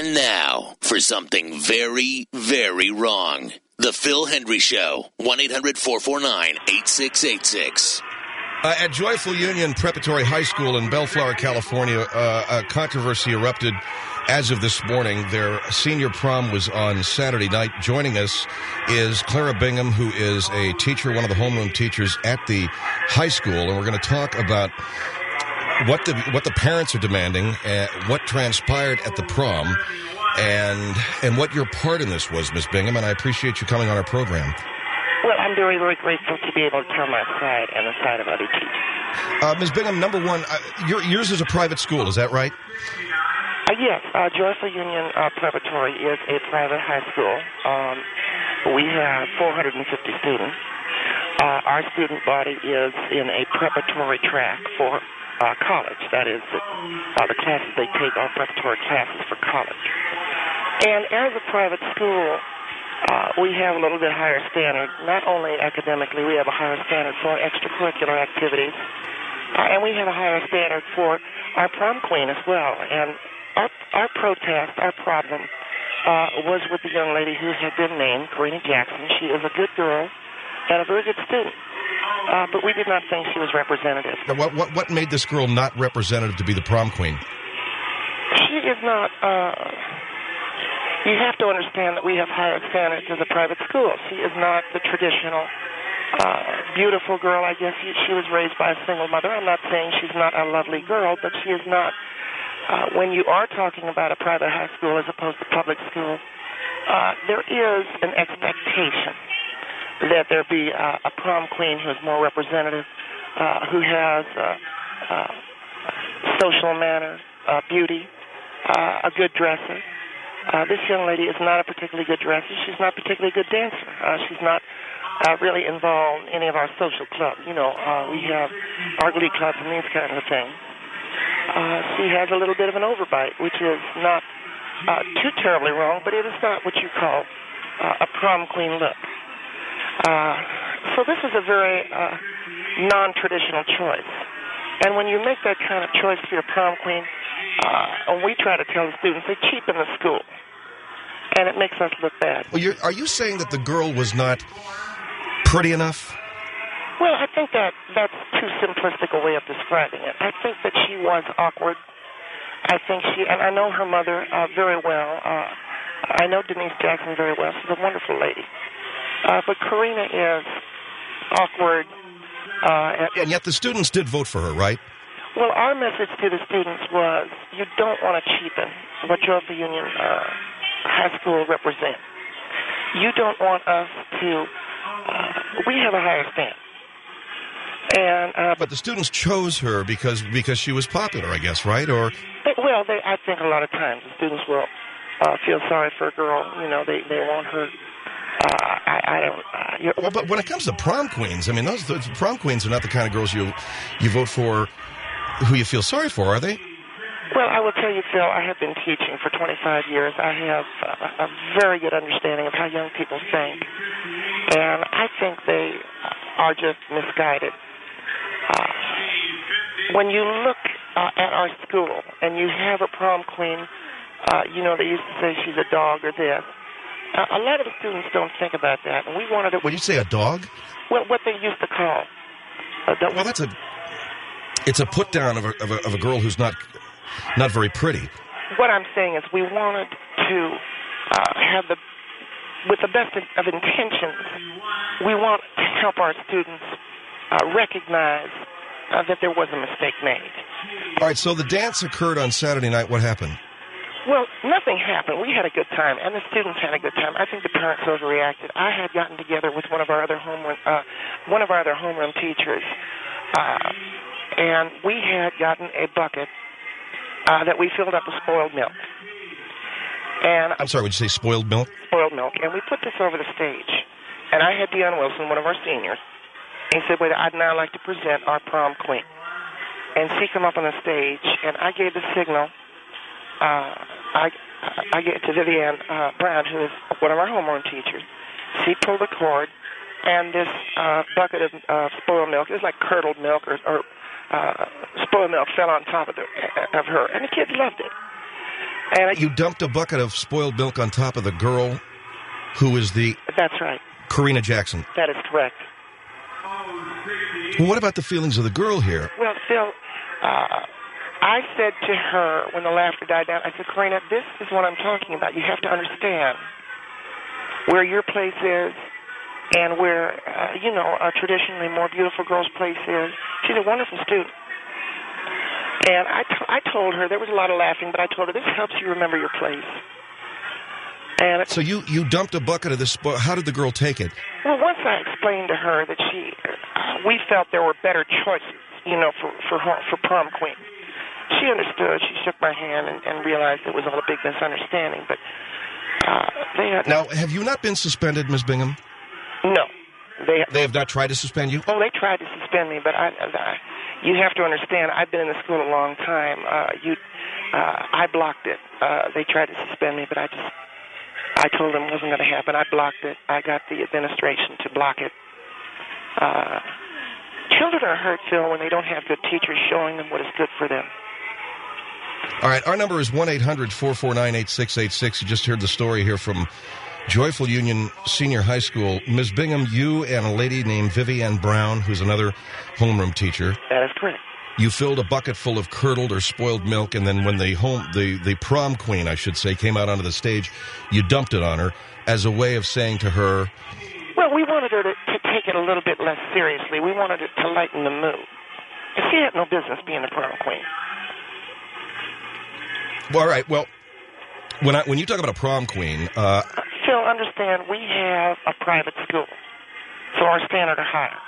And now for something very, very wrong. The Phil Hendry Show, 1-800-449-8686. At Joyful Union Preparatory High School in Bellflower, California, a controversy erupted as of this morning. Their senior prom was on Saturday night. Joining us is Clara Bingham, who is a teacher, one of the homeroom teachers at the high school, and we're going to talk about what the parents are demanding, what transpired at the prom, and what your part in this was, Ms. Bingham, and I appreciate you coming on our program. Well, I'm very, very grateful to be able to tell my side and the side of other teachers. Ms. Bingham, number one, yours is a private school, is that right? Yes, Joyful Union Preparatory is a private high school. We have 450 students. Our student body is in a preparatory track for college. That is, the classes they take are preparatory classes for college. And as a private school, we have a little bit higher standard. Not only academically, we have a higher standard for extracurricular activities, and we have a higher standard for our prom queen as well. And our protest, our problem, was with the young lady who had been named Karina Jackson. She is a good girl and a very good student. But we did not think she was representative. Now, what made this girl not representative to be the prom queen? She is not. You have to understand that we have higher standards as a private school. She is not the traditional beautiful girl. I guess she was raised by a single mother. I'm not saying she's not a lovely girl, but she is not. When you are talking about a private high school as opposed to public school, there is an expectation that there be a prom queen who is more representative, who has social manners, beauty, a good dresser. This young lady is not a particularly good dresser. She's not a particularly good dancer. She's not really involved in any of our social clubs. You know, we have our glee clubs and these kinds of things. She has a little bit of an overbite, which is not too terribly wrong, but it is not what you call a prom queen look. So this is a very non-traditional choice. And when you make that kind of choice for your prom queen, we try to tell the students they cheapen the school. And it makes us look bad. Well, are you saying that the girl was not pretty enough? Well, I think that's too simplistic a way of describing it. I think that she was awkward. I think and I know her mother very well. I know Denise Jackson very well. She's a wonderful lady. But Karina is awkward. And yet the students did vote for her, right? Well, our message to the students was you don't want to cheapen what Joyful Union High School represents. You don't want us to... we have a higher standard. But the students chose her because she was popular, I guess, right? Or I think a lot of times the students will feel sorry for a girl. You know, they want her... Well, but when it comes to prom queens, I mean, those prom queens are not the kind of girls you vote for who you feel sorry for, are they? Well, I will tell you, Phil, I have been teaching for 25 years. I have a very good understanding of how young people think, and I think they are just misguided. When you look at our school and you have a prom queen, you know, they used to say she's a dog or this. A lot of the students don't think about that, and we wanted to... When you say a dog? Well, what they used to call... Well, it's a put-down of a girl who's not very pretty. What I'm saying is we wanted to have with the best of intentions, we want to help our students recognize that there was a mistake made. All right, so the dance occurred on Saturday night. What happened? Well, nothing happened. We had a good time, and the students had a good time. I think the parents overreacted. I had gotten together with one of our other homeroom teachers, and we had gotten a bucket that we filled up with spoiled milk. And I'm sorry, would you say spoiled milk? Spoiled milk, and we put this over the stage. And I had Deion Wilson, one of our seniors, and he said, "Wait, I'd now like to present our prom queen." And she came up on the stage, and I gave the signal. I get to Vivian Brown, who is one of our homeroom teachers. She pulled the cord, and this bucket of spoiled milk, it was like curdled milk or spoiled milk, fell on top of her, and the kids loved it. And you dumped a bucket of spoiled milk on top of the girl who is That's right. Karina Jackson. That is correct. Well, what about the feelings of the girl here? Well, Phil, I said to her when the laughter died down, I said, Karina, this is what I'm talking about. You have to understand where your place is and where, a traditionally more beautiful girl's place is. She's a wonderful student. And I told her, there was a lot of laughing, but I told her, this helps you remember your place. And so you dumped a bucket of this. How did the girl take it? Well, once I explained to her that we felt there were better choices, for prom queen, she understood. She shook my hand and realized it was all a big misunderstanding. But now, have you not been suspended, Ms. Bingham? No, they have not tried to suspend you. Oh, they tried to suspend me, but you have to understand. I've been in the school a long time. I blocked it. They tried to suspend me, but I told them it wasn't going to happen. I blocked it. I got the administration to block it. Children are hurt, Phil, when they don't have good teachers showing them what is good for them. All right, our number is 1-800-449-8686. You just heard the story here from Joyful Union Senior High School. Ms. Bingham, you and a lady named Vivienne Brown, who's another homeroom teacher. That is correct. You filled a bucket full of curdled or spoiled milk, and then when the prom queen, I should say, came out onto the stage, you dumped it on her as a way of saying to her... Well, we wanted her to take it a little bit less seriously. We wanted it to lighten the mood. She had no business being the prom queen. Well, all right, well, when you talk about a prom queen... Phil, understand, we have a private school, so our standards are higher,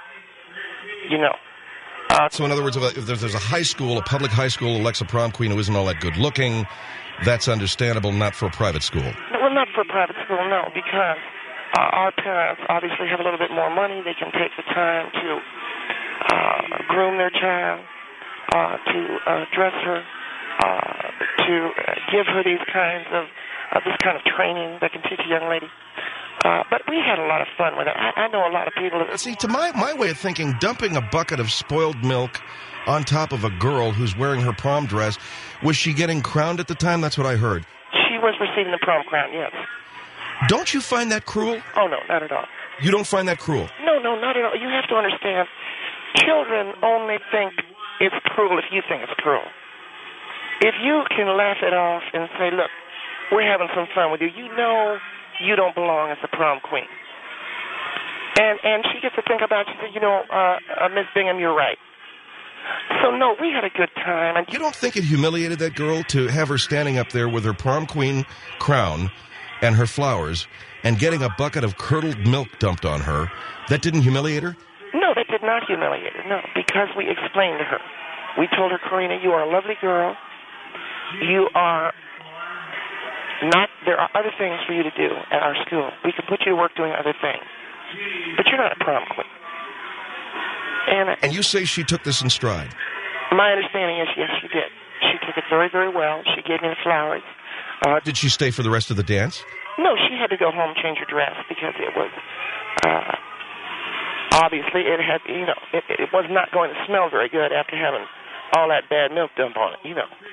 So in other words, if there's a high school, a public high school elects a prom queen who isn't all that good looking, that's understandable, not for a private school. Well, not for a private school, no, because our parents obviously have a little bit more money. They can take the time to groom their child, to dress her, to give her this kind of training that can teach a young lady. But we had a lot of fun with it. I know a lot of people... See, to my way of thinking, dumping a bucket of spoiled milk on top of a girl who's wearing her prom dress, was she getting crowned at the time? That's what I heard. She was receiving the prom crown, yes. Don't you find that cruel? Oh, no, not at all. You don't find that cruel? No, not at all. You have to understand, children only think it's cruel if you think it's cruel. If you can laugh it off and say, look, we're having some fun with you, you know you don't belong as the prom queen. And she gets to think about it. She said, Miss Bingham, you're right. So, no, we had a good time. And you don't think it humiliated that girl to have her standing up there with her prom queen crown and her flowers and getting a bucket of curdled milk dumped on her? That didn't humiliate her? No, that did not humiliate her, no, because we explained to her. We told her, Karina, you are a lovely girl. You are not, there are other things for you to do at our school. We can put you to work doing other things. But you're not a prom queen. And you say she took this in stride? My understanding is, yes, she did. She took it very, very well. She gave me the flowers. Did she stay for the rest of the dance? No, she had to go home and change her dress because it was, obviously, it was not going to smell very good after having all that bad milk dumped on it,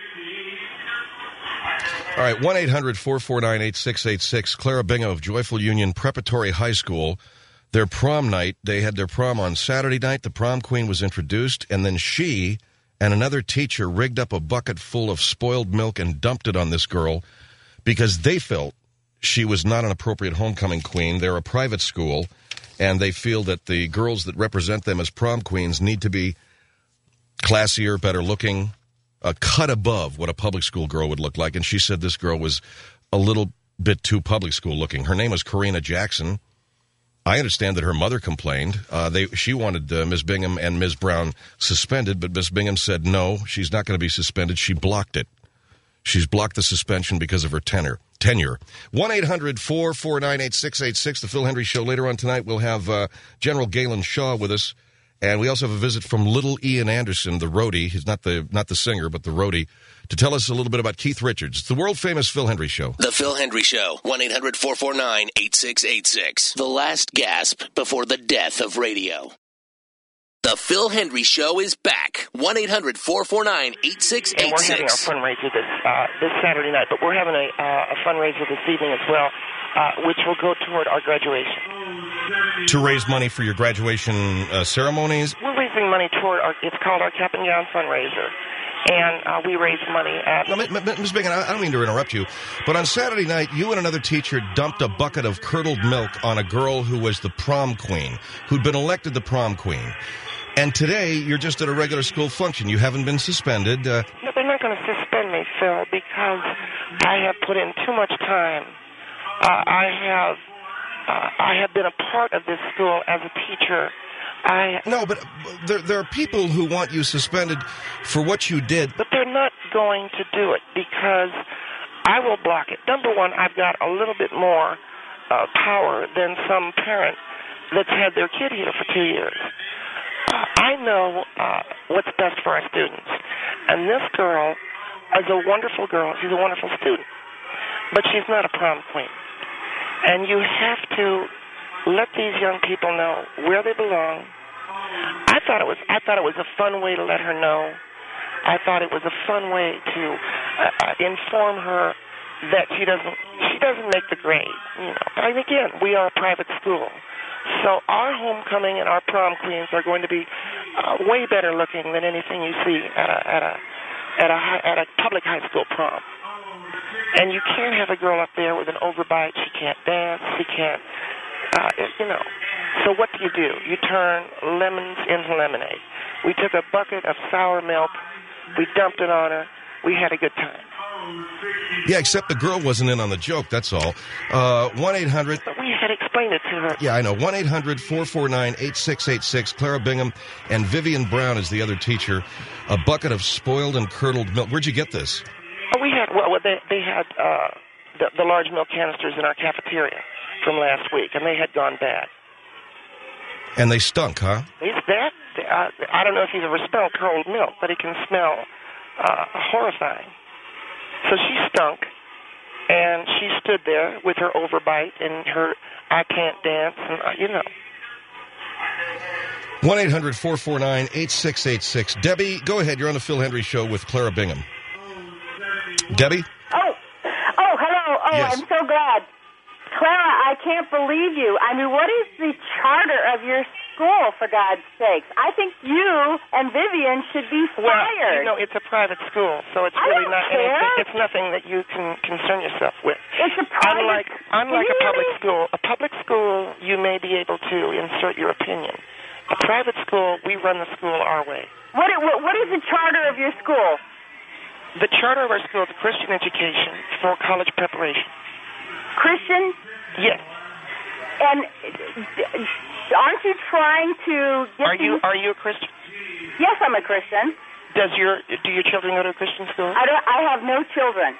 All right, 1-800-449-8686. Clara Bingham of Joyful Union Preparatory High School. Their prom night, they had their prom on Saturday night. The prom queen was introduced, and then she and another teacher rigged up a bucket full of spoiled milk and dumped it on this girl because they felt she was not an appropriate homecoming queen. They're a private school, and they feel that the girls that represent them as prom queens need to be classier, better looking, a cut above what a public school girl would look like. And she said this girl was a little bit too public school looking. Her name was Karina Jackson. I understand that her mother complained. She wanted Ms. Bingham and Ms. Brown suspended, but Ms. Bingham said no, she's not going to be suspended. She blocked it. She's blocked the suspension because of her tenure. 1-800-449-8686, the Phil Hendry Show. Later on tonight, we'll have General Galen Shaw with us. And we also have a visit from Little Ian Anderson, the roadie. He's not the singer, but the roadie, to tell us a little bit about Keith Richards. It's the world-famous Phil Hendry Show. The Phil Hendry Show, 1-800-449-8686. The last gasp before the death of radio. The Phil Hendry Show is back. 1-800-449-8686. And we're having our fundraiser this this Saturday night, but we're having a fundraiser this evening as well, which will go toward our graduation. To raise money for your graduation ceremonies? We're raising money toward it's called our Cap and Gown fundraiser. And we raise money at... No, Ms. Biggin, I don't mean to interrupt you, but on Saturday night, you and another teacher dumped a bucket of curdled milk on a girl who was the prom queen, who'd been elected the prom queen. And today, you're just at a regular school function. You haven't been suspended. No, they're not going to suspend me, Phil, because I have put in too much time. I have been a part of this school as a teacher. No, but there are people who want you suspended for what you did. But they're not going to do it because I will block it. Number one, I've got a little bit more power than some parent that's had their kid here for 2 years. I know what's best for our students. And this girl is a wonderful girl. She's a wonderful student. But she's not a prom queen. And you have to let these young people know where they belong. I thought it was a fun way to let her know. I thought it was a fun way to inform her that she doesn't make the grade. You know, and again, we are a private school, so our homecoming and our prom queens are going to be way better looking than anything you see at a public high school prom. And you can't have a girl up there with an overbite. She can't dance. She can't. So what do? You turn lemons into lemonade. We took a bucket of sour milk. We dumped it on her. We had a good time. Yeah, except the girl wasn't in on the joke, that's all. 1-800... But we had explained it to her. Yeah, I know. 1-800-449-8686. Clara Bingham and Vivian Brown is the other teacher. A bucket of spoiled and curdled milk. Where'd you get this? They had the large milk canisters in our cafeteria from last week, and they had gone bad. And they stunk, huh? I don't know if you've ever smelled cold milk, but it can smell horrifying. So she stunk, and she stood there with her overbite and her I can't dance, and 1-800-449-8686. Debbie, go ahead. You're on the Phil Hendry Show with Clara Bingham. Debbie? Oh, hello. Oh, yes. I'm so glad. Clara, I can't believe you. I mean, what is the charter of your school, for God's sakes? I think you and Vivian should be fired. Well, it's a private school, so it's really not anything. It's nothing that you can concern yourself with. It's a private. Unlike a public school. A public school, you may be able to insert your opinion. A private school, we run the school our way. What is the charter of your school? The charter of our school is Christian education for college preparation. Christian? Yes. And aren't you trying to get Are you a Christian? Yes, I'm a Christian. Do your children go to a Christian school? I have no children.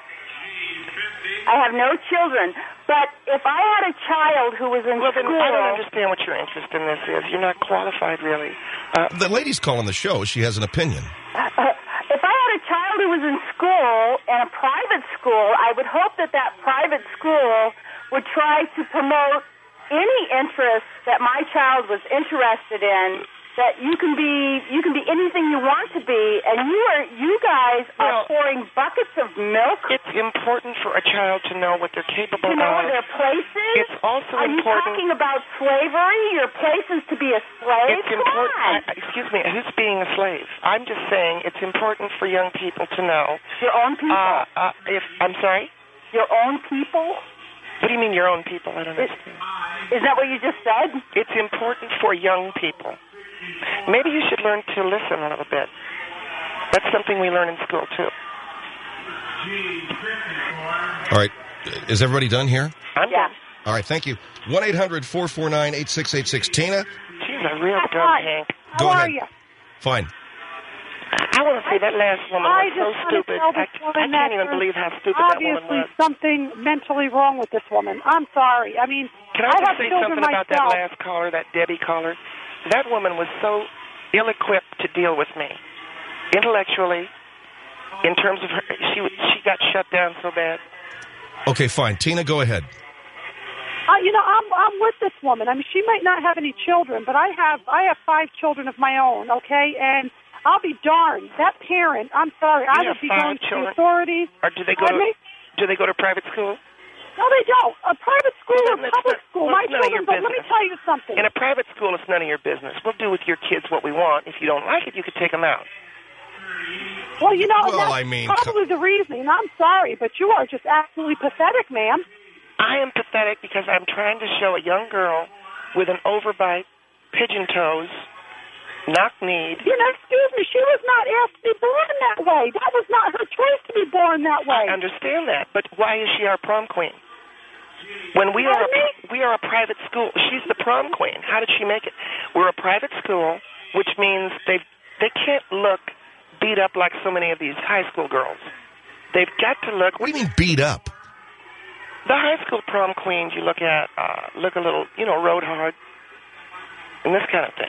But if I had a child who was in school... Then I don't understand what your interest in this is. You're not qualified, really. The lady's calling the show. She has an opinion. If I had a child who was in school, in a private school, I would hope that private school would try to promote any interest that my child was interested in, that you can be anything you want to be, and you guys are pouring buckets of milk. It's important for a child to know what they're capable of. To know their places. It's also important. Are you talking about slavery? Your place is to be a slave? It's important. Excuse me, who's being a slave? I'm just saying it's important for young people to know. Your own people? I'm sorry? Your own people? What do you mean your own people? I don't understand. Is that what you just said? It's important for young people. Maybe you should learn to listen a little bit. That's something we learn in school, too. All right. Is everybody done here? I'm done. All right, thank you. 1-800-449-8686. Tina? She's a real dumb Hank. Go ahead. How are you? Fine. I want to say that last woman was so stupid. I can't even believe how stupid that woman was. Obviously, something mentally wrong with this woman. I'm sorry. I mean, can I just say children something about myself. that last caller, that Debbie caller? That woman was so ill-equipped to deal with me, intellectually, in terms of her. She got shut down so bad. Okay, fine. Tina, go ahead. I'm with this woman. I mean, she might not have any children, but I have 5 children of my own. Okay, and I'll be darned. That parent, I'm sorry, I would be going to the authorities. Or do they go to private school? No, they don't. A private school or public school. My children, but let me tell you something. In a private school, it's none of your business. We'll do with your kids what we want. If you don't like it, you could take them out. Well, that's probably the reasoning. I'm sorry, but you are just absolutely pathetic, ma'am. I am pathetic because I'm trying to show a young girl with an overbite, pigeon toes, knock-kneed. Excuse me, she was not asked to be born that way. That was not her choice to be born that way. I understand that, but why is she our prom queen? When we are a private school, she's the prom queen. How did she make it? We're a private school, which means they can't look beat up like so many of these high school girls. They've got to look. What do you mean beat up? The high school prom queens you look at look a little, road hard, and this kind of thing.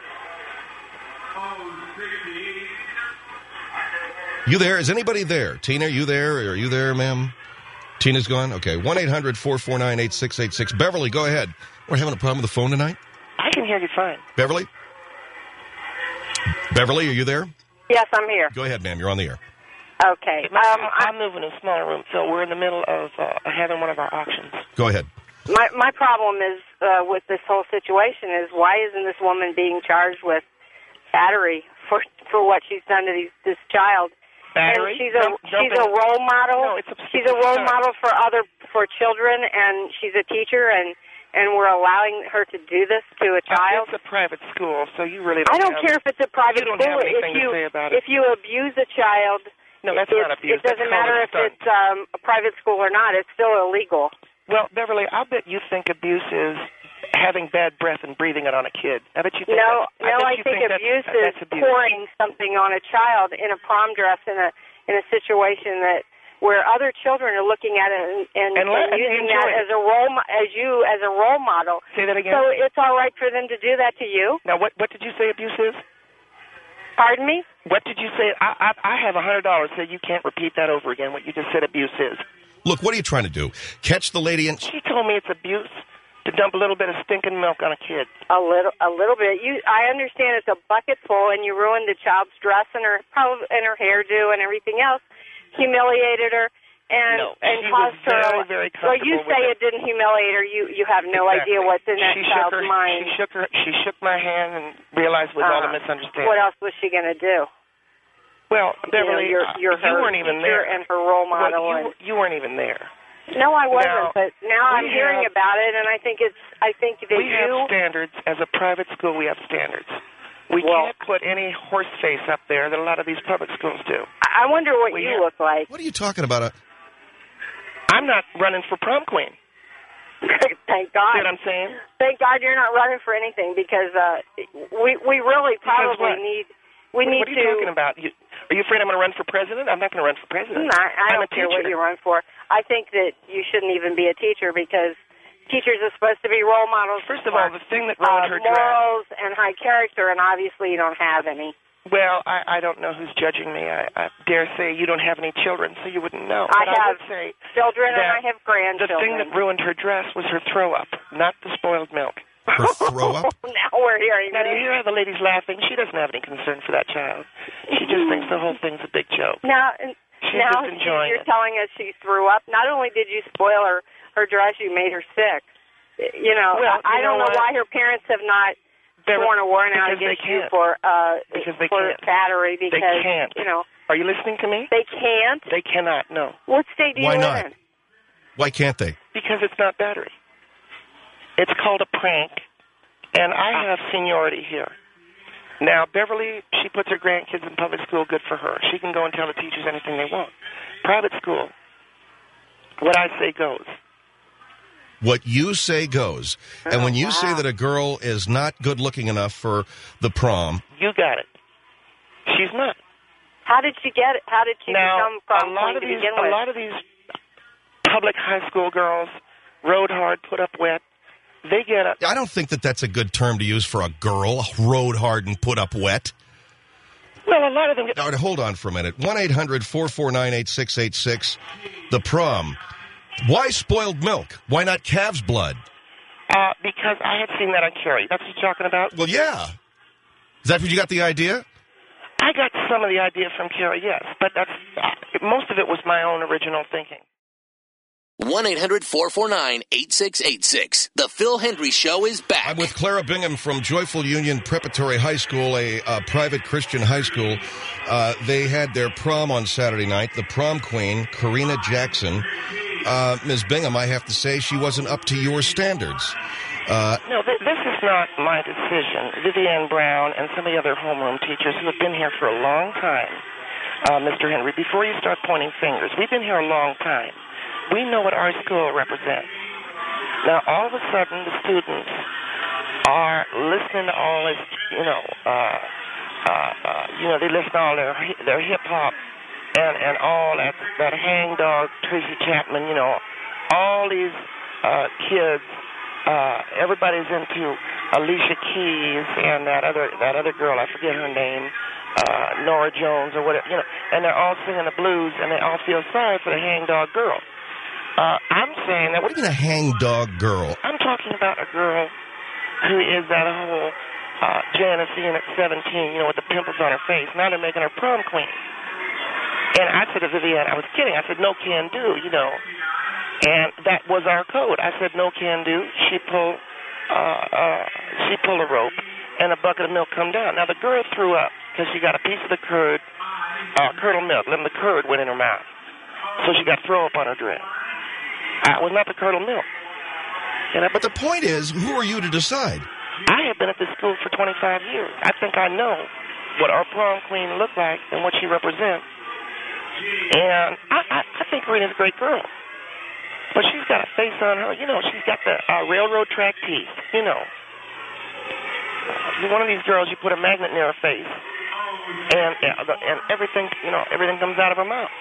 You there? Is anybody there? Tina, you there? Are you there, ma'am? Tina's gone? Okay. 1-800-449-8686. Beverly, go ahead. We're having a problem with the phone tonight? I can hear you fine. Beverly? Beverly, are you there? Yes, I'm here. Go ahead, ma'am. You're on the air. Okay. I'm moving to a smaller room, so we're in the middle of having one of our auctions. Go ahead. My problem is with this whole situation is why isn't this woman being charged with battery for what she's done to this child? Battery? And she's a role model. No, she's a role model for children, and she's a teacher, and we're allowing her to do this to a child. It's a private school, so you really don't. I don't care if it's a private school. You don't have anything to say about it. If you abuse a child, no, that's not abuse. It doesn't matter if it's a private school or not. It's still illegal. Well, Beverly, I'll bet you think abuse is having bad breath and breathing it on a kid. I bet you think I think abuse is pouring something on a child in a prom dress in a situation where other children are looking at it and using that as a role model. Say that again. So it's all right for them to do that to you. Now, what did you say abuse is? Pardon me? What did you say? I have $100, so you can't repeat that over again. What you just said abuse is. Look, what are you trying to do? Catch the lady and... She told me it's abuse to dump a little bit of stinking milk on a kid. A little bit. I understand it's a bucket full, and you ruined the child's dress and her hairdo and everything else. Humiliated her and caused her. Very well, you say it didn't humiliate her. You have no idea what's in that child's mind. She shook my hand and realized it was all a misunderstanding. What else was she going to do? Well, Beverly, you weren't even there, and her role model. Well, you weren't even there. No, I wasn't. But now I'm hearing about it, and I think that we have standards as a private school. We have standards. We can't put any horse face up there that a lot of these public schools do. I wonder what you look like. What are you talking about? I'm not running for prom queen. Thank God. See what I'm saying? Thank God you're not running for anything because we really probably need. What are you talking about? Are you afraid I'm going to run for president? I'm not going to run for president. I don't care what you run for. I think that you shouldn't even be a teacher because teachers are supposed to be role models. First of all, the thing that ruined her morals and high character, and obviously you don't have any. Well, I don't know who's judging me. I dare say you don't have any children, so you wouldn't know. I have children and I have grandchildren. The thing that ruined her dress was her throw-up, not the spoiled milk. Her throw-up? Now we're hearing Now, do you hear how the lady's laughing? She doesn't have any concern for that child. She just thinks the whole thing's a big joke. Now just enjoying you're telling us she threw up. Not only did you spoil her dress, you made her sick. Well, I don't know why her parents have not sworn a warrant out against you for battery. Because they can't. Are you listening to me? They can't? They cannot, no. What state do you live in? Why can't they? Because it's not battery. It's called a prank, and I have seniority here. Now, Beverly, she puts her grandkids in public school, good for her. She can go and tell the teachers anything they want. Private school, what I say goes. What you say goes. And when you say that a girl is not good-looking enough for the prom... You got it. She's not. How did she get it? How did she become prom queen to begin with? A lot of these public high school girls, rode hard, put up wet, they get up. I don't think that's a good term to use for a girl, rode hard and put up wet. Well, a lot of them get... All right, hold on for a minute. 1-800-449-8686. The prom. Why spoiled milk? Why not calf's blood? Because I had seen that on Carrie. That's what you're talking about? Well, yeah. Is that where you got the idea? I got some of the idea from Kara, yes, but most of it was my own original thinking. 1-800-449-8686. The Phil Hendry Show is back. I'm with Clara Bingham from Joyful Union Preparatory High School, a private Christian high school. They had their prom on Saturday night. The prom queen, Karina Jackson. Ms. Bingham, I have to say, she wasn't up to your standards. No, this is not my decision. Vivian Brown and some of the other homeroom teachers who have been here for a long time, Mr. Henry, before you start pointing fingers, we've been here a long time. We know what our school represents. Now, all of a sudden, the students are listening to all this, they listen to all their hip-hop and all that hangdog, Tracy Chapman, all these kids. Everybody's into Alicia Keys and that other girl, I forget her name, Nora Jones or whatever, and they're all singing the blues, and they all feel sorry for the hangdog girl. I'm saying that... What do you mean a hangdog girl? I'm talking about a girl who is that whole Janice Ian at 17, with the pimples on her face. Now they're making her prom queen. And I said to Vivian, I was kidding. I said, no can do, And that was our code. I said, no can do. She pulled a rope, and a bucket of milk come down. Now, the girl threw up because she got a piece of the curdled milk. Then the curd went in her mouth. So she got throw up on her dress. It was not the curdled milk. But the point is, who are you to decide? I have been at this school for 25 years. I think I know what our prom queen looked like and what she represents. And I think Karina's a great girl. But she's got a face on her. She's got the railroad track teeth. One of these girls, you put a magnet near her face, and everything, everything comes out of her mouth.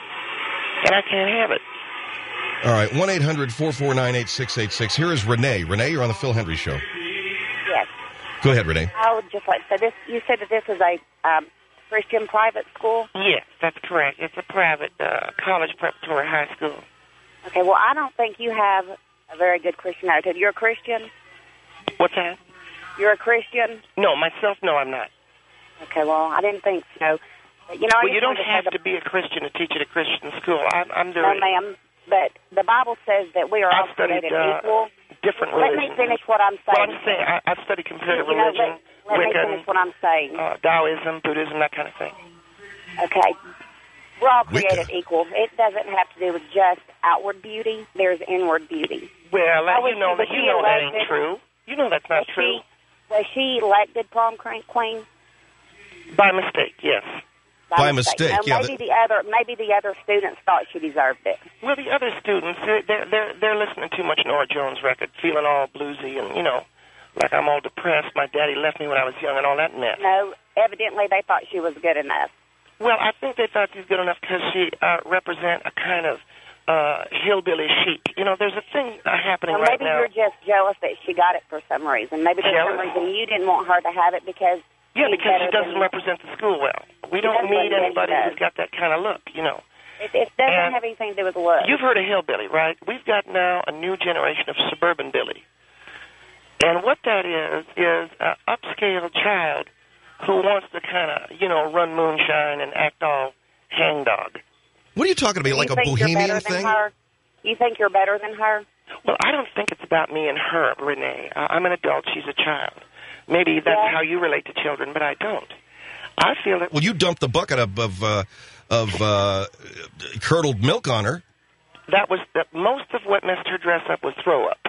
And I can't have it. All right, 1-800-449-8686. Here is Renee. Renee, you're on the Phil Hendry Show. Yes. Go ahead, Renee. I would just like to say this. You said that this is a Christian private school? Yes, that's correct. It's a private college preparatory high school. Okay, well, I don't think you have a very good Christian attitude. You're a Christian? What's that? You're a Christian? No, myself, no, I'm not. Okay, well, I didn't think so. But, well, you don't have to be a Christian to teach at a Christian school. I'm doing... No, ma'am, but the Bible says that we are all created equal. Different religions. Let me finish what I'm saying. Well, I'm saying I've studied comparative religion, let me finish what I'm saying. Taoism, Buddhism, that kind of thing. Okay. We're all created equal. It doesn't have to do with just outward beauty. There's inward beauty. Well, you know that ain't true. You know that's not true. Was she elected prom queen? By mistake, yes. By mistake, now, yeah. Maybe the other students thought she deserved it. Well, the other students, they're listening to too much Nora Jones record, feeling all bluesy and, like I'm all depressed. My daddy left me when I was young and all that mess. No, evidently they thought she was good enough. Well, I think they thought she was good enough because she represents a kind of hillbilly chic. There's a thing happening right now. Maybe you're just jealous that she got it for some reason. Maybe there's some reason you didn't want her to have it because... Yeah, because she doesn't represent the school well. We don't need anybody who's got that kind of look, It doesn't have anything to do with look. You've heard of hillbilly, right? We've got now a new generation of suburban billy. And what that is an upscale child who wants to kind of, run moonshine and act all hangdog. What are you talking about, like a bohemian thing? You think you're better than her? Well, I don't think it's about me and her, Renee. I'm an adult. She's a child. Maybe that's how you relate to children, but I don't. I feel that... Well, you dumped the bucket of curdled milk on her. Most of what messed her dress up was throw up.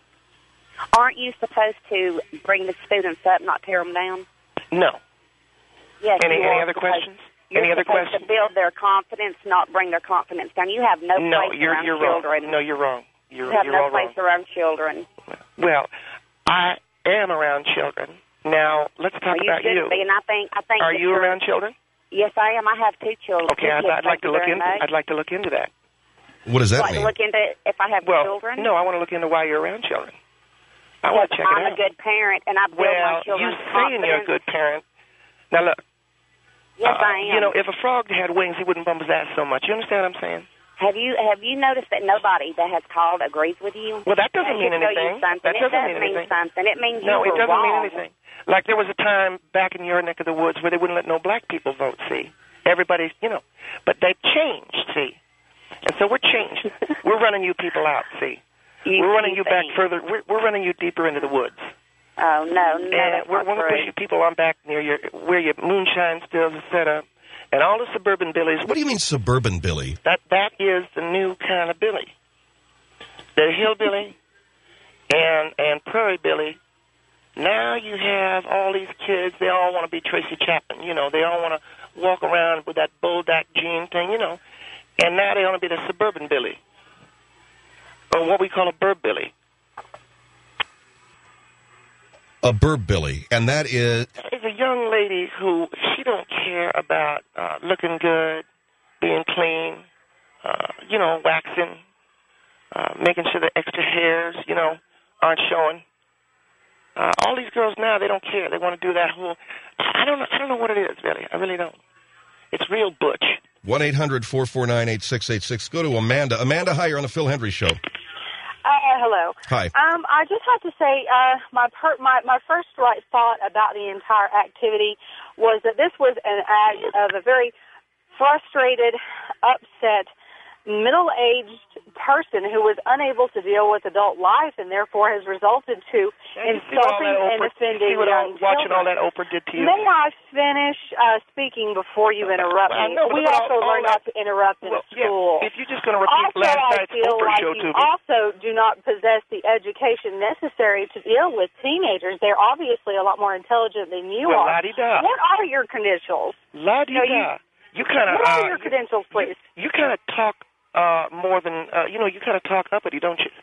Aren't you supposed to bring the students up, not tear them down? No. Yes. Any other questions? Any other questions? To build their confidence, not bring their confidence down. You have no place around children. Wrong. No, you're wrong. You have no place around children. Well, I am around children. Now, let's talk about you. Be, and I think are you around children? Yes, I am. I have 2 children. Okay, I'd like to look into that. What does that mean? To look into if I have children? No, I want to look into why you're around children. I want to check it out. I'm a good parent, and I build my children's confidence. Well, you saying you're a good parent. Now, look. Yes, I am. If a frog had wings, he wouldn't bump his ass so much. You understand what I'm saying? Have you noticed that nobody that has called agrees with you? Well, that doesn't mean anything. That doesn't mean anything. It means no, you it doesn't wrong. mean anything. Like there was a time back in your neck of the woods where they wouldn't let no black people vote. See, everybody's, but they've changed. See, and so we're changed. We're running you people out. See, we're running you back further. We're running you deeper into the woods. Oh no, we're going to push you people on back near where your moonshine stills are set up. And all the suburban billies. What do you mean suburban Billy? That is the new kind of Billy. The hillbilly and prairie Billy. Now you have all these kids. They all want to be Tracy Chapman. They all want to walk around with that Bulldog jean thing. And now they want to be the suburban Billy, or what we call a burb Billy. A burb Billy, and that is... It's a young lady who, she don't care about looking good, being clean, waxing, making sure the extra hairs, aren't showing. All these girls now, they don't care. They want to do that whole... I don't know what it is, Billy. I really don't. It's real butch. 1-800-449-8686. Go to Amanda. Amanda, hi, you're on the Phil Hendrie Show. Hello. Hi. I just have to say, my first right thought about the entire activity was that this was an act of a very frustrated, upset, middle-aged person who was unable to deal with adult life and therefore has resulted to insulting and offending young children. Watching all that Oprah did to you. May I finish speaking before you interrupt me? We also learn not to interrupt in school. If you're just going to repeat last night's Oprah show to me. You also do not possess the education necessary to deal with teenagers. They're obviously a lot more intelligent than you are. La-di-da. What are your credentials? La-di-da. What are your credentials, please? You kind of talk more than, you kind of talk uppity, don't you?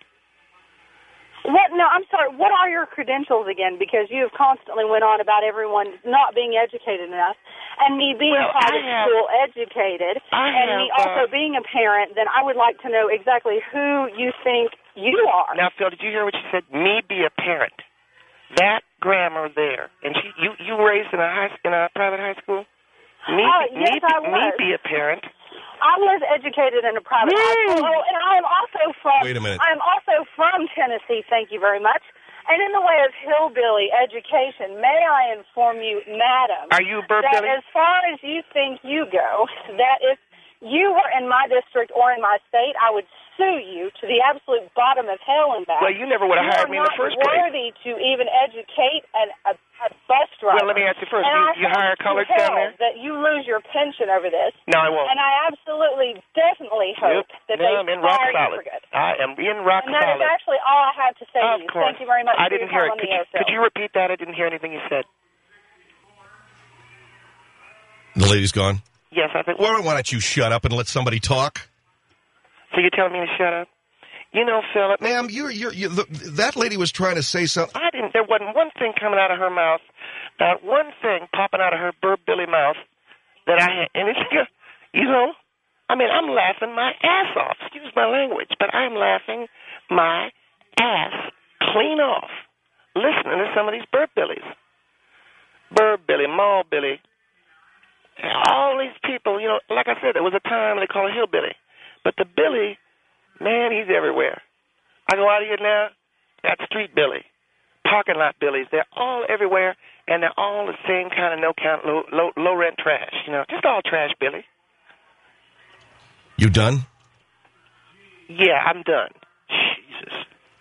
What? No, I'm sorry. What are your credentials again? Because you have constantly went on about everyone not being educated enough, and me being private school educated, and me also being a parent. Then I would like to know exactly who you think you are. Now, Phil, did you hear what she said? Me be a parent. That grammar there, and you raised in a private high school. Yes, I was. Me be a parent. I was educated in a private high school, and I am also from... Wait a minute. I am also from Tennessee, thank you very much. And in the way of hillbilly education, may I inform you, madam... Are you burb that Billy? As far as you think you go, that if you were in my district or in my state, I would sue you to the absolute bottom of hell and back. Well, you never would have hired me in the first place. You're not worthy to even educate a bus driver. Well, let me ask you first. You hire coloreds down there? That you lose your pension over this. No, I won't. And I absolutely, definitely hope that they I'm in rock fire solid. you for good. I am in rock solid. And that is actually all I have to say to you. Course. Thank you very much I for didn't your hear time it. on the air, Could you repeat that? I didn't hear anything you said. The lady's gone? Yes, I think. Well, why don't you shut up and let somebody talk? So you're telling me to shut up? Philip. Ma'am, that lady was trying to say something. I didn't. There wasn't one thing coming out of her mouth, not one thing popping out of her burb Billy mouth that I had. And it's, I'm laughing my ass off. Excuse my language, but I'm laughing my ass clean off listening to some of these burb Billies. Burb Billy, Mall Billy. All these people, like I said, there was a time they call it hillbilly. But the Billy, man, he's everywhere. I go out here now, that's street Billy, parking lot Billies. They're all everywhere, and they're all the same kind of no-count, low-rent trash. Just all trash Billy. You done? Yeah, I'm done. Jesus.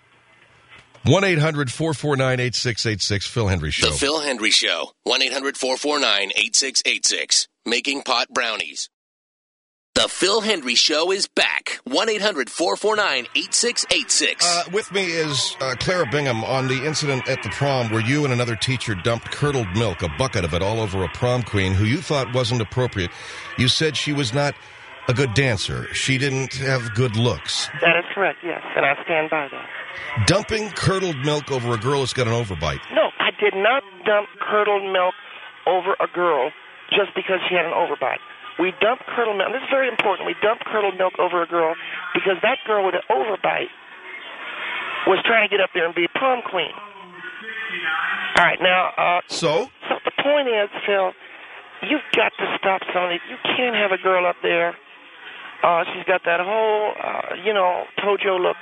1-800-449-8686, Phil Hendrie Show. The Phil Hendrie Show. 1-800-449-8686. Making pot brownies. The Phil Hendrie Show is back. 1-800-449-8686. With me is Clara Bingham on the incident at the prom where you and another teacher dumped curdled milk, a bucket of it, all over a prom queen who you thought wasn't appropriate. You said she was not a good dancer. She didn't have good looks. That is correct, yes, and I stand by that. Dumping curdled milk over a girl that's got an overbite. No, I did not dump curdled milk over a girl just because she had an overbite. We dumped curdled milk. This is very important. We dumped curdled milk over a girl because that girl with an overbite was trying to get up there and be prom queen. All right, now... So the point is, Phil, you've got to stop, Sony. You can't have a girl up there She's got that whole, Tojo look.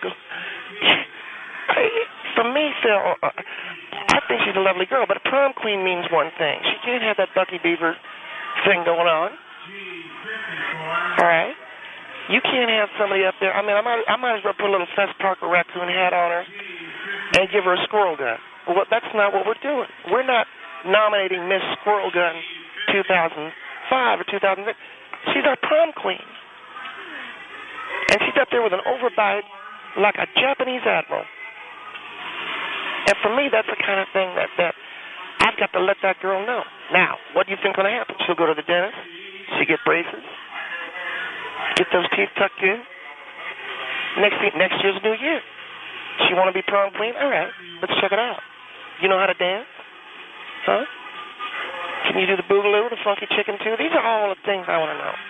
For me, Phil, I think she's a lovely girl, but a prom queen means one thing. She can't have that Bucky Beaver thing going on. All right? You can't have somebody up there. I mean, I might as well put a little Fess Parker raccoon hat on her and give her a squirrel gun. Well, that's not what we're doing. We're not nominating Miss Squirrel Gun 2005 or 2006. She's our prom queen. And she's up there with an overbite like a Japanese admiral. And for me, that's the kind of thing that I've got to let that girl know. Now, what do you think is going to happen? She'll go to the dentist. She'll get braces. Get those teeth tucked in. Next year's a new year. She want to be prom queen? All right, let's check it out. You know how to dance? Huh? Can you do the boogaloo, the funky chicken too? These are all the things I want to know.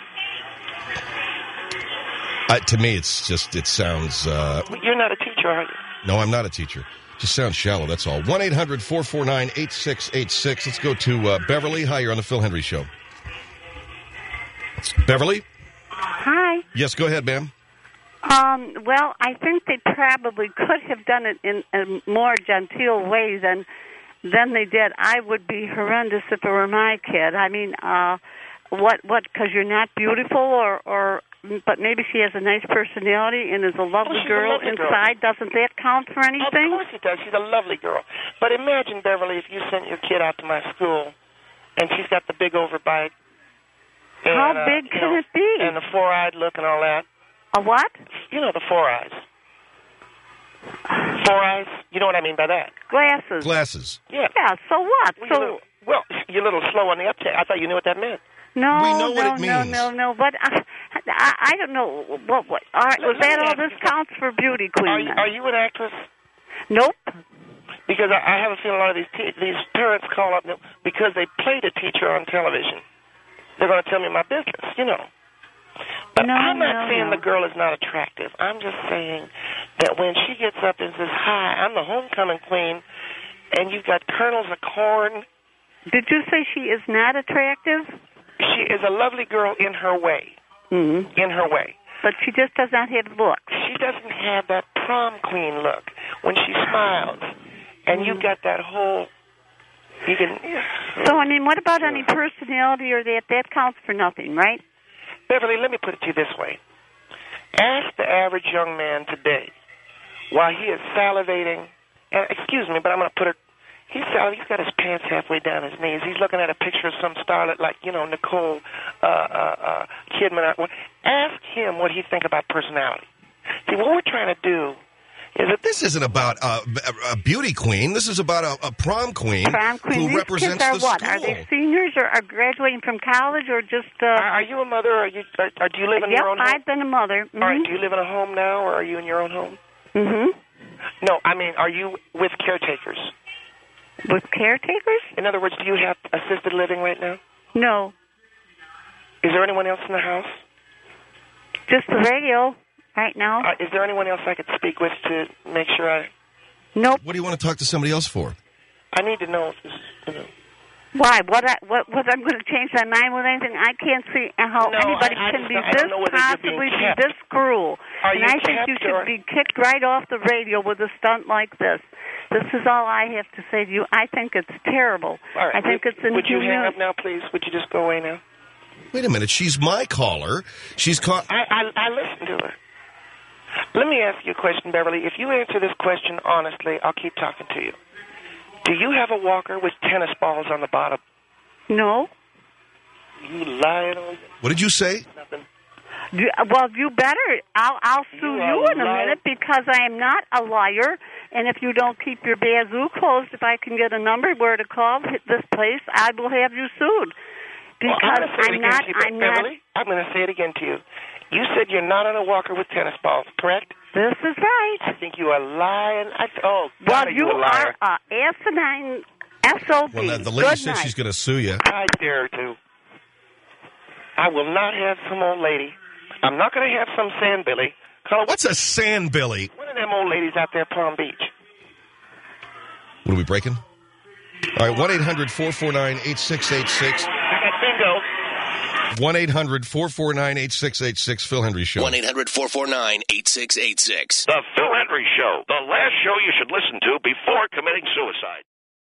To me, it sounds... You're not a teacher, are you? No, I'm not a teacher. Just sounds shallow, that's all. 1-800-449-8686. Let's go to Beverly. Hi, you're on the Phil Hendry Show. Beverly? Hi. Yes, go ahead, ma'am. Well, I think they probably could have done it in a more genteel way than they did. I would be horrendous if it were my kid. I mean, what, because you're not beautiful or but maybe she has a nice personality and is a lovely girl inside. Doesn't that count for anything? Of course it does. She's a lovely girl. But imagine, Beverly, if you sent your kid out to my school and she's got the big overbite. And, how big can it be? And the four-eyed look and all that. A what? You know, the four eyes. Four eyes? You know what I mean by that? Glasses. Yeah. Yeah, so what? Well, you're a little slow on the uptake. I thought you knew what that meant. No, we know what it means. No. But I don't know what. All right, was that all this counts for beauty queen? Are you an actress? Nope. Because I have a feeling a lot of these parents call up because they played a teacher on television. They're going to tell me my business, you know. But I'm not saying the girl is not attractive. I'm just saying that when she gets up and says, "Hi, I'm the homecoming queen," and you've got kernels of corn. Did you say she is not attractive? She is a lovely girl in her way. Mm-hmm. In her way. But she just does not have looks. She doesn't have that prom queen look when she smiles. And you've got that whole... You can... So, I mean, what about any personality or that? That counts for nothing, right? Beverly, let me put it to you this way. Ask the average young man today, while he is salivating... And excuse me, but I'm going to put it... He's got his pants halfway down his knees. He's looking at a picture of some starlet like, Nicole Kidman. Ask him what he thinks about personality. See, what we're trying to do is that this isn't about a beauty queen. This is about a prom queen. Who These represents kids are the what? school. Are they seniors or are graduating from college or just... Are you a mother or do you live in your own home? Yep, I've been a mother. Mm-hmm. All right, do you live in a home now or are you in your own home? Mm-hmm. No, I mean, are you with caretakers? With caretakers? In other words, do you have assisted living right now? No. Is there anyone else in the house? Just the radio right now. Is there anyone else I could speak with to make sure I... Nope. What do you want to talk to somebody else for? I need to know if this, Why? What I'm going to change my mind with anything? I can't see how anybody can be this possibly be this cruel. And I think you should be kicked right off the radio with a stunt like this. This is all I have to say to you. I think it's terrible. All right. I think it's inhuman. Would you hang up now, please? Would you just go away now? Wait a minute. She's my caller. She's called... I listened to her. Let me ask you a question, Beverly. If you answer this question honestly, I'll keep talking to you. Do you have a walker with tennis balls on the bottom? No. You lying on me? What did you say? Nothing. Well, you better. I'll sue you in a minute because I am not a liar. And if you don't keep your bazoo closed, if I can get a number where to call this place, I will have you sued. Because I'm not. Beverly, I'm going to say it again to you. You said you're not on a walker with tennis balls, correct? This is right. I think you are lying. Well, you are asinine SOB. Well, the lady said she's going to sue you. I dare to. I will not have some old lady. I'm not going to have some sandbilly. What's a sandbilly? One of them old ladies out there at Palm Beach. What are we breaking? All right, 1-800-449-8686. I got bingo. 1-800-449-8686, Phil Hendrie Show. 1-800-449-8686. The Phil Hendrie Show, the last show you should listen to before committing suicide.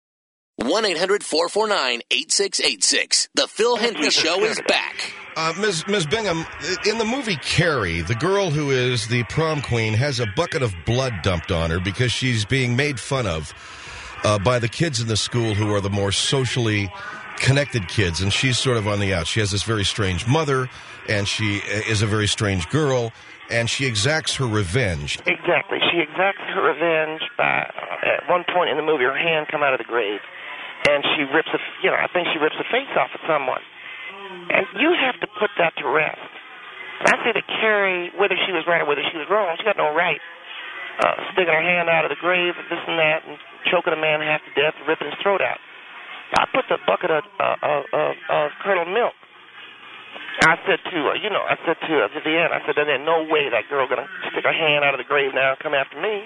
1-800-449-8686. The Phil Hendrie Show is back. Ms. Bingham, in the movie Carrie, the girl who is the prom queen has a bucket of blood dumped on her because she's being made fun of by the kids in the school who are the more socially connected kids, and she's sort of on the out. She has this very strange mother, and she is a very strange girl, and she exacts her revenge. Exactly. She exacts her revenge by, at one point in the movie, her hand come out of the grave, and she rips I think she rips the face off of someone. And you have to put that to rest. I say that Carrie, whether she was right or whether she was wrong, she got no right sticking her hand out of the grave and this and that and choking a man half to death and ripping his throat out. I put the bucket of Colonel Milk. I said to Vivian, I said, there's no way that girl going to stick her hand out of the grave now and come after me.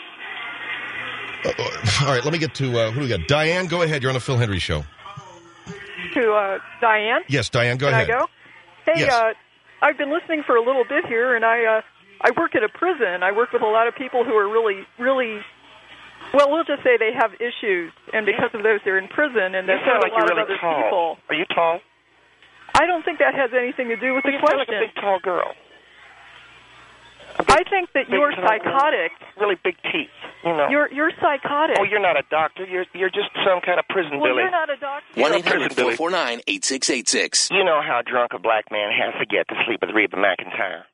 All right, let me get to, who do we got? Diane, go ahead. You're on the Phil Hendrie Show. To Diane? Yes, Diane, go ahead. Can I go? Hey, yes. I've been listening for a little bit here, and I work at a prison. I work with a lot of people who are really, really, well, we'll just say they have issues, and because of those, they're in prison, and there's a lot of other people. Are you tall? I don't think that has anything to do with the question. You sound like a big, tall girl. I think that you're psychotic. Really big teeth, you know. You're psychotic. Oh, you're not a doctor. You're just some kind of prison well, billy. You're not a doctor. 1-800-449-8686. You know how drunk a black man has to get to sleep with Reba McEntire.